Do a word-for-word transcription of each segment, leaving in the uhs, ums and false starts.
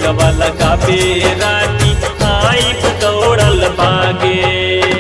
रंगवा लगावे रानी आइब दौड़ल भागे।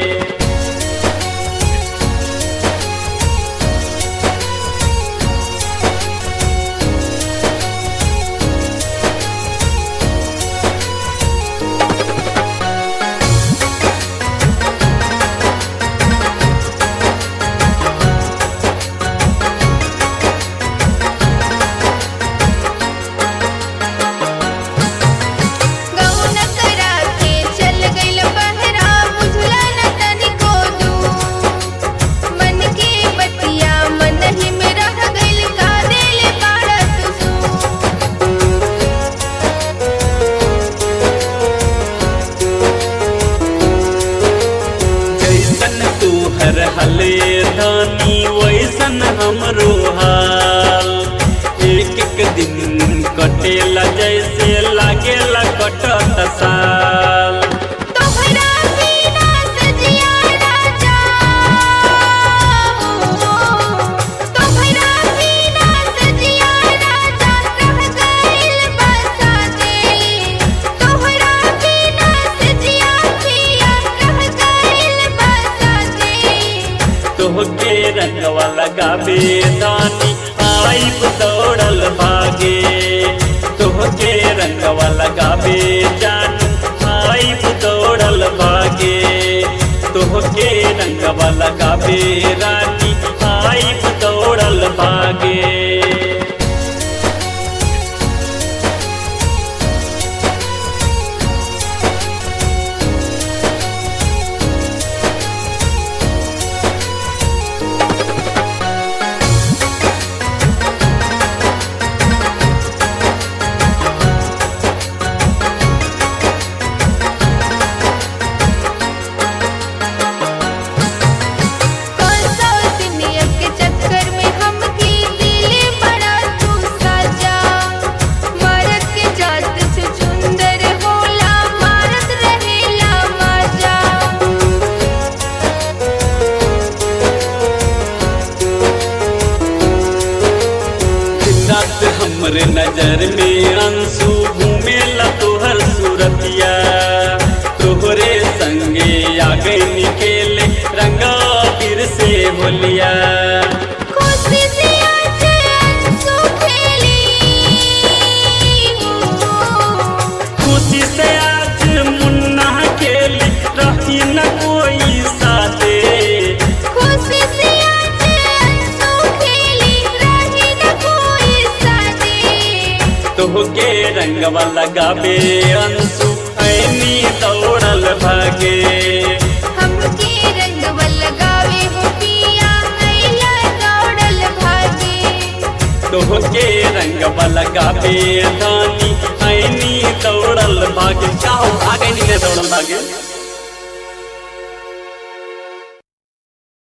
हर हले धानी वैसन हमरो हाल, एक एक दिन कटेला जैसे लागेला कटत साल। तोहरा बिना सजिया राजा, तोहरा बिना सजिया राजा रह गइल बसाते, तोहरा बिना सजिया पिया रह गइल बसाते। तोहके रंगवा लगावे दानी आइब दौड़ल भागे, तोहके रंगवा लगावे जानू आइब दौड़ल भागे, तोहके रंगवा लगावे रानी आइब दौड़ल भागे। हमरे नजर में अंशु घूमेला तोहर सूरतिया, तोहरे संगे आगे निकेले रंगा फिर से होलिया। खुशी से आज अंशु खेली, खुशी से आज मुन्ना खेली रही न कोई साथे, खुशी से आज अंशु खेली रही न कोई साथे। तोहके रंगवा लगावे अंशु ऐनी दौड़ल भागे, हमके रंगवा लगावे हो पिया अइला दौड़ल भागे। तोहके रंगवा लगावे धानी ऐनी दौड़ल भागे। क्या हो भागे नहीं दौड़ल भागे।